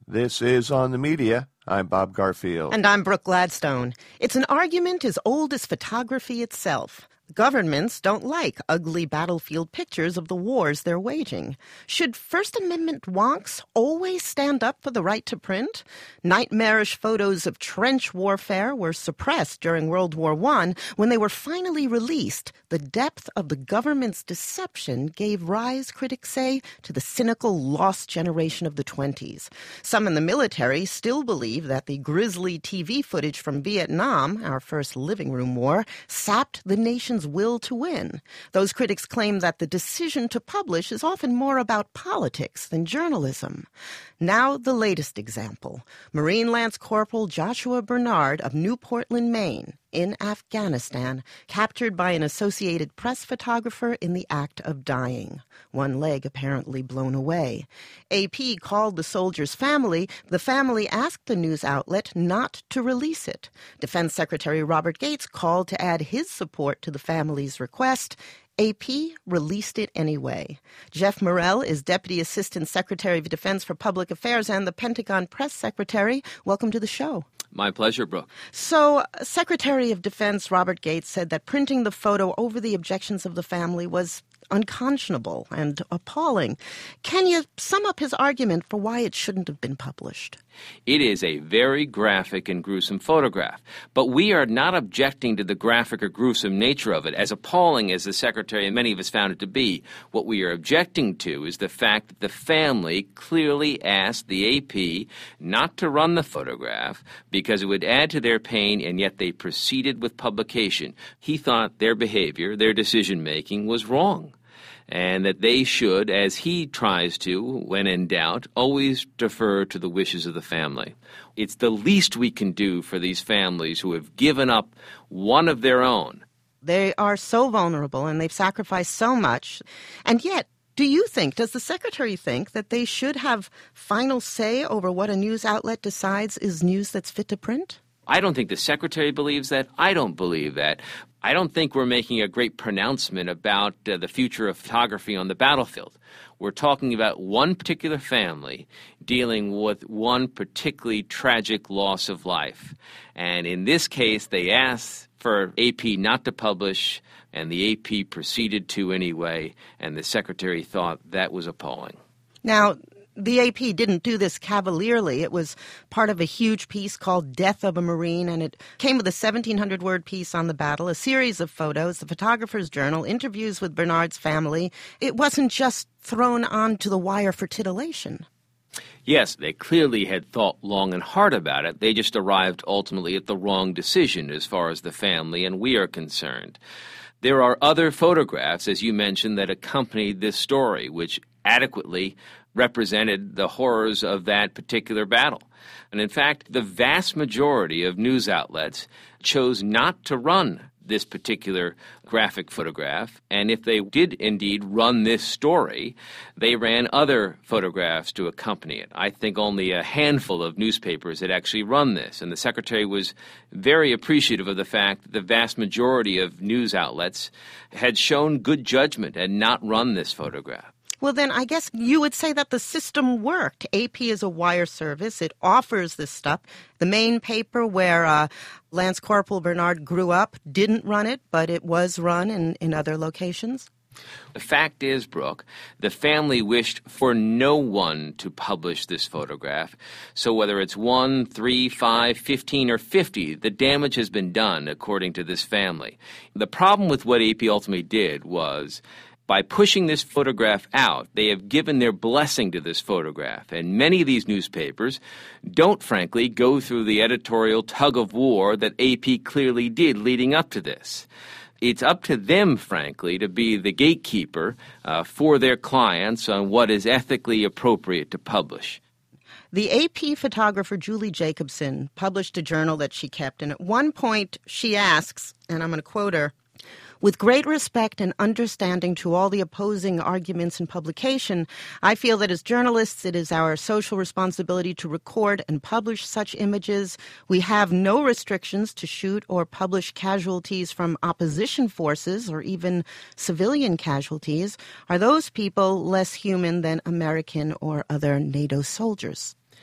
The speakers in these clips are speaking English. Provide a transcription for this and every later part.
This is On the Media. I'm Bob Garfield. And I'm Brooke Gladstone. It's an argument as old as photography itself. Governments don't like ugly battlefield pictures of the wars they're waging. Should First Amendment wonks always stand up for the right to print? Nightmarish photos of trench warfare were suppressed during World War I. When they were finally released, the depth of the government's deception gave rise, critics say, to the cynical lost generation of the 20s. Some in the military still believe that the grisly TV footage from Vietnam, our first living room war, sapped the nation's will to win. Those critics claim that the decision to publish is often more about politics than journalism. Now, the latest example. Marine Lance Corporal Joshua Bernard of New Portland, Maine, in Afghanistan, captured by an Associated Press photographer in the act of dying. One leg apparently blown away. AP called the soldier's family. The family asked the news outlet not to release it. Defense Secretary Robert Gates called to add his support to the family's request. AP released it anyway. Jeff Morrell is Deputy Assistant Secretary of Defense for Public Affairs and the Pentagon Press Secretary. Welcome to the show. My pleasure, Brooke. So, Secretary of Defense Robert Gates said that printing the photo over the objections of the family was unconscionable and appalling. Can you sum up his argument for why it shouldn't have been published? It is a very graphic and gruesome photograph, but we are not objecting to the graphic or gruesome nature of it, as appalling as the Secretary and many of us found it to be. What we are objecting to is the fact that the family clearly asked the AP not to run the photograph because it would add to their pain, and yet they proceeded with publication. He thought their behavior, their decision-making was wrong, and that they should, as he tries to, when in doubt, always defer to the wishes of the family. It's the least we can do for these families who have given up one of their own. They are so vulnerable and they've sacrificed so much. And yet, does the Secretary think that they should have final say over what a news outlet decides is news that's fit to print? I don't think the Secretary believes that. I don't believe that. I don't think we're making a great pronouncement about the future of photography on the battlefield. We're talking about one particular family dealing with one particularly tragic loss of life. And in this case, they asked for AP not to publish, and the AP proceeded to anyway, and the Secretary thought that was appalling. Now, the AP didn't do this cavalierly. It was part of a huge piece called Death of a Marine, and it came with a 1,700-word piece on the battle, a series of photos, the photographer's journal, interviews with Bernard's family. It wasn't just thrown onto the wire for titillation. Yes, they clearly had thought long and hard about it. They just arrived ultimately at the wrong decision as far as the family and we are concerned. There are other photographs, as you mentioned, that accompanied this story, which adequately represented the horrors of that particular battle. And in fact, the vast majority of news outlets chose not to run this particular graphic photograph, and if they did indeed run this story, they ran other photographs to accompany it. I think only a handful of newspapers had actually run this, and the Secretary was very appreciative of the fact that the vast majority of news outlets had shown good judgment and not run this photograph. Well, then I guess you would say that the system worked. AP is a wire service. It offers this stuff. The main paper where Lance Corporal Bernard grew up didn't run it, but it was run in other locations. The fact is, Brooke, the family wished for no one to publish this photograph. So whether it's 1, 3, 5, 15, or 50, the damage has been done, according to this family. The problem with what AP ultimately did was, by pushing this photograph out, they have given their blessing to this photograph. And many of these newspapers don't, frankly, go through the editorial tug-of-war that AP clearly did leading up to this. It's up to them, frankly, to be the gatekeeper for their clients on what is ethically appropriate to publish. The AP photographer Julie Jacobson published a journal that she kept, and at one point she asks, and I'm going to quote her, "With great respect and understanding to all the opposing arguments in publication, I feel that as journalists it is our social responsibility to record and publish such images. We have no restrictions to shoot or publish casualties from opposition forces or even civilian casualties. Are those people less human than American or other NATO soldiers?"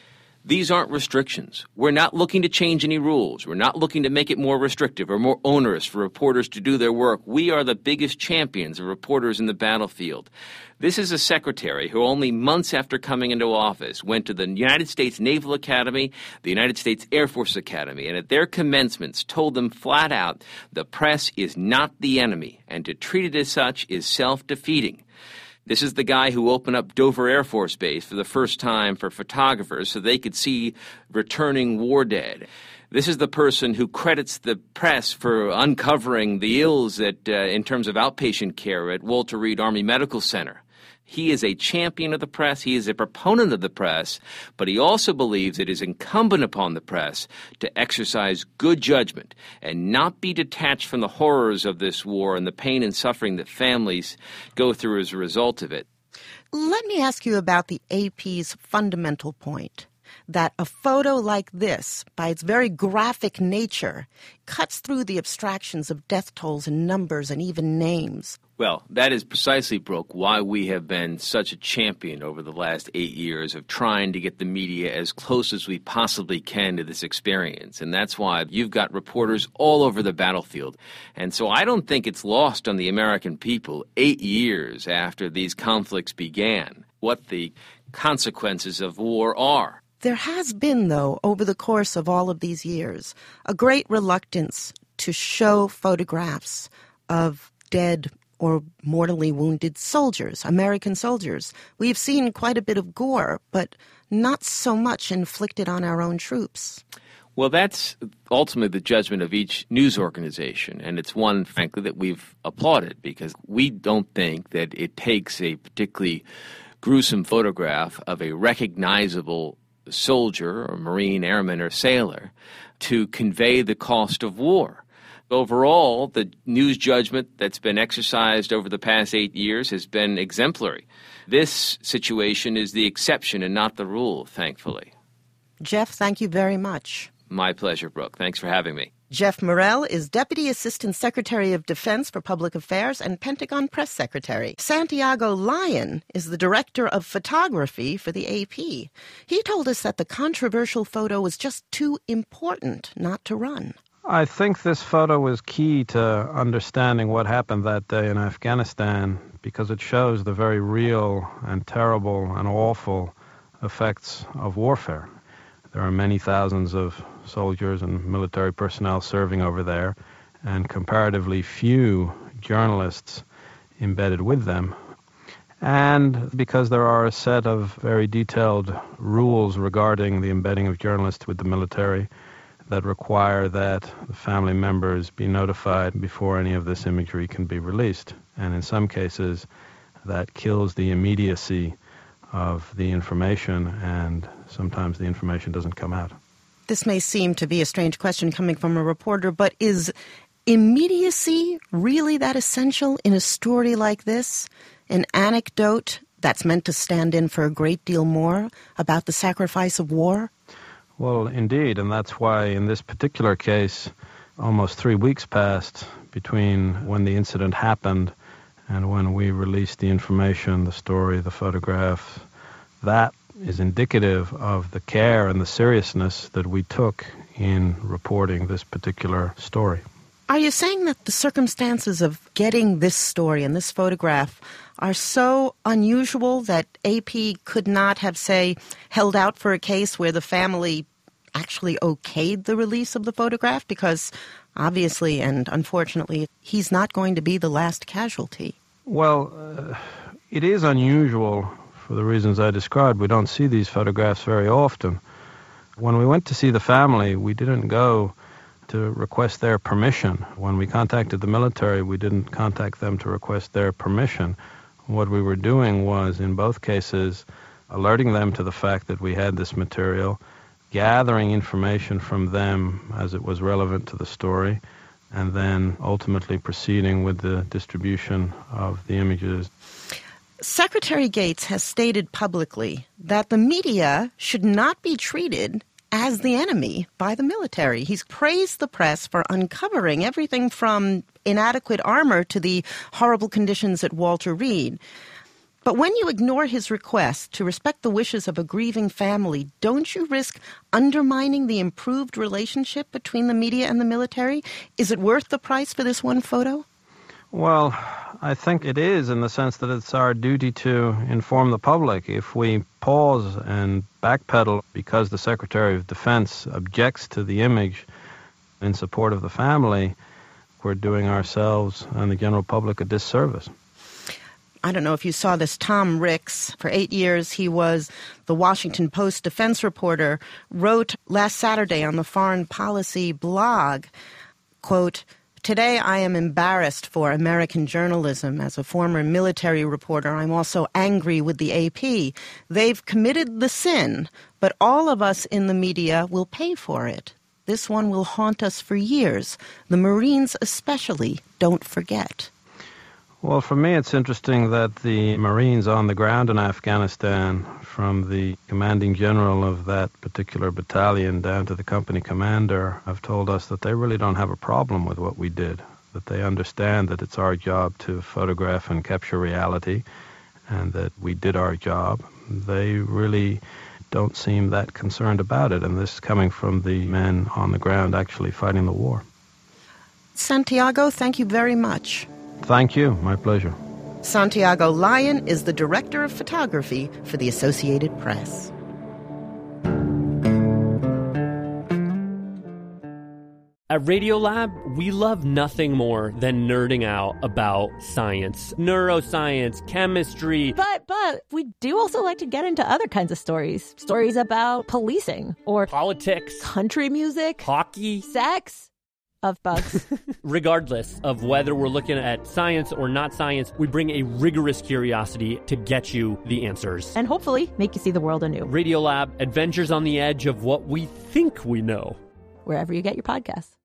These aren't restrictions. We're not looking to change any rules. We're not looking to make it more restrictive or more onerous for reporters to do their work. We are the biggest champions of reporters in the battlefield. This is a secretary who only months after coming into office went to the United States Naval Academy, the United States Air Force Academy, and at their commencements told them flat out the press is not the enemy, and to treat it as such is self-defeating. This is the guy who opened up Dover Air Force Base for the first time for photographers so they could see returning war dead. This is the person who credits the press for uncovering the ills in terms of outpatient care at Walter Reed Army Medical Center. He is a champion of the press. He is a proponent of the press, but he also believes it is incumbent upon the press to exercise good judgment and not be detached from the horrors of this war and the pain and suffering that families go through as a result of it. Let me ask you about the AP's fundamental point, that a photo like this, by its very graphic nature, cuts through the abstractions of death tolls and numbers and even names. Well, that is precisely, Brooke, why we have been such a champion over the last 8 years of trying to get the media as close as we possibly can to this experience. And that's why you've got reporters all over the battlefield. And so I don't think it's lost on the American people 8 years after these conflicts began what the consequences of war are. There has been, though, over the course of all of these years, a great reluctance to show photographs of dead or mortally wounded soldiers, American soldiers. We've seen quite a bit of gore, but not so much inflicted on our own troops. Well, that's ultimately the judgment of each news organization, and it's one, frankly, that we've applauded because we don't think that it takes a particularly gruesome photograph of a recognizable soldier or Marine, airman, or sailor to convey the cost of war. Overall, the news judgment that's been exercised over the past 8 years has been exemplary. This situation is the exception and not the rule, thankfully. Jeff, thank you very much. My pleasure, Brooke. Thanks for having me. Jeff Morrell is Deputy Assistant Secretary of Defense for Public Affairs and Pentagon Press Secretary. Santiago Lyon is the Director of Photography for the AP. He told us that the controversial photo was just too important not to run. I think this photo was key to understanding what happened that day in Afghanistan because it shows the very real and terrible and awful effects of warfare. There are many thousands of soldiers and military personnel serving over there, and comparatively few journalists embedded with them. And because there are a set of very detailed rules regarding the embedding of journalists with the military that require that the family members be notified before any of this imagery can be released. And in some cases, that kills the immediacy of the information, and sometimes the information doesn't come out. This may seem to be a strange question coming from a reporter, but is immediacy really that essential in a story like this? An anecdote that's meant to stand in for a great deal more about the sacrifice of war? Well, indeed, and that's why in this particular case, almost 3 weeks passed between when the incident happened and when we released the information, the story, the photograph. That is indicative of the care and the seriousness that we took in reporting this particular story. Are you saying that the circumstances of getting this story and this photograph are so unusual that AP could not have, say, held out for a case where the family actually okayed the release of the photograph? Because obviously and unfortunately, he's not going to be the last casualty. Well, it is unusual for the reasons I described. We don't see these photographs very often. When we went to see the family, we didn't go to request their permission. When we contacted the military, we didn't contact them to request their permission. What we were doing was, in both cases, alerting them to the fact that we had this material, gathering information from them as it was relevant to the story, and then ultimately proceeding with the distribution of the images. Secretary Gates has stated publicly that the media should not be treated as the enemy by the military. He's praised the press for uncovering everything from inadequate armor to the horrible conditions at Walter Reed. But when you ignore his request to respect the wishes of a grieving family, don't you risk undermining the improved relationship between the media and the military? Is it worth the price for this one photo? Well, I think it is, in the sense that it's our duty to inform the public. If we pause and backpedal because the Secretary of Defense objects to the image in support of the family, we're doing ourselves and the general public a disservice. I don't know if you saw this, Tom Ricks. For 8 years, he was the Washington Post defense reporter, wrote last Saturday on the Foreign Policy blog, quote, "Today I am embarrassed for American journalism. As a former military reporter, I'm also angry with the AP. They've committed the sin, but all of us in the media will pay for it. This one will haunt us for years. The Marines especially don't forget." Well, for me, it's interesting that the Marines on the ground in Afghanistan, from the commanding general of that particular battalion down to the company commander, have told us that they really don't have a problem with what we did, that they understand that it's our job to photograph and capture reality, and that we did our job. They really don't seem that concerned about it, and this is coming from the men on the ground actually fighting the war. Santiago, thank you very much. Thank you. My pleasure. Santiago Lyon is the director of photography for the Associated Press. At Radiolab, we love nothing more than nerding out about science, neuroscience, chemistry. But we do also like to get into other kinds of stories. Stories about policing or politics, country music, hockey, sex. Of bugs. Regardless of whether we're looking at science or not science, we bring a rigorous curiosity to get you the answers. And hopefully make you see the world anew. Radiolab, adventures on the edge of what we think we know. Wherever you get your podcasts.